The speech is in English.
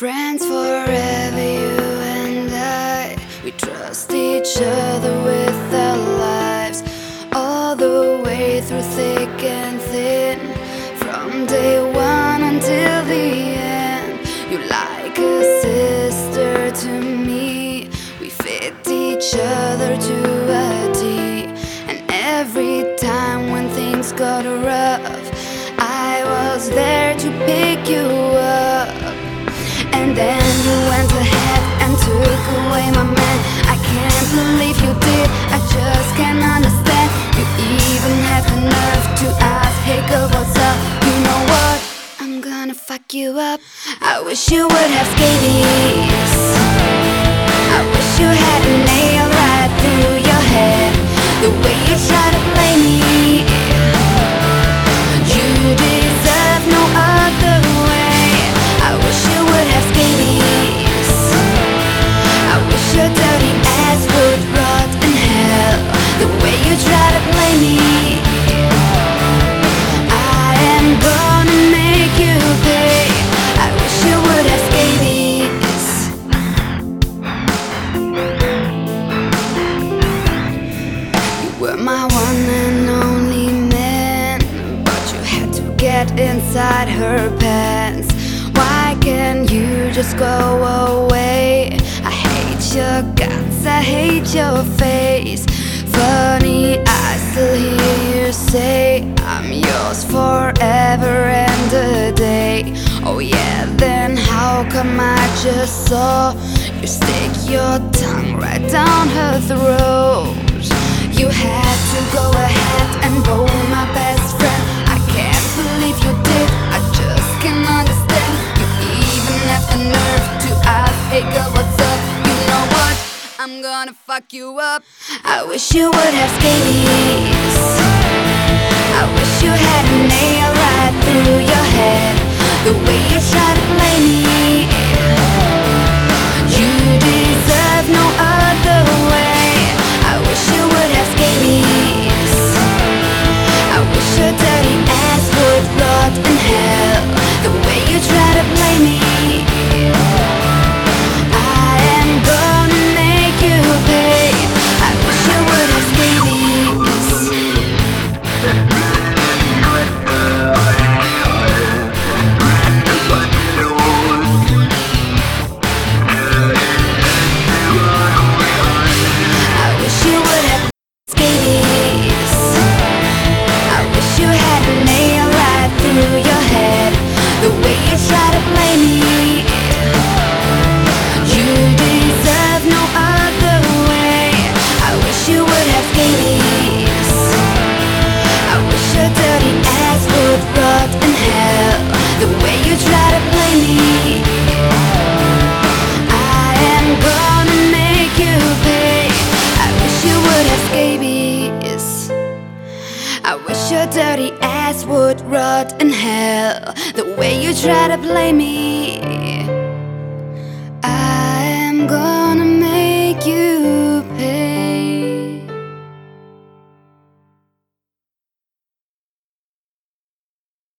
Friends forever, you and I. We trust each other with our lives, all the way through thick and thin. From day one until the end, you're like a sister to me. We fit each other to a T. And every time when things got rough, I was there to pick you up. And then you went ahead and took away my man. I can't believe you did, I just can't understand. You even had the nerve to ask, hey girl, what's up? You know what? I'm gonna fuck you up. I wish you would have scabies. I wish you had a nail right through your head. The way you try to play me, you deserve no other way. I wish you would have scabies. I wish your dirty ass would rot in hell. The way you try to play me, I am gonna make you pay. I wish you would have scabies. You were my one and only man, but you had to get inside her pants. Why can't you just go away? I hate your guts, I hate your face. Funny, I still hear you say I'm yours forever and a day. Oh yeah, then how come I just saw you stick your tongue right down her throat? You had to go ahead and bone my best friend. I can't believe you did, I just can't understand. You even have the nerve to ask, hey girl, what's up? You know what? I'm gonna fuck you up. I wish you would have scabies. I wish you had a nail right through your head. The way you try to play me, you deserve no other way. I wish you would have scabies. I wish your dirty ass would rot in hell. The way you try to play me, I am gonna make you pay. I wish you would have scabies. I wish you would have scabies. I wish you had a nail right through your head. The way you try to play me, you deserve no other way. I wish you would have scabies. I wish your dirty ass would rot in hell. The way you try to play me, I am gonna make you pay. I wish you would have scabies. I wish your dirty ass would rot in hell. The way you try to play me, I am gonna make you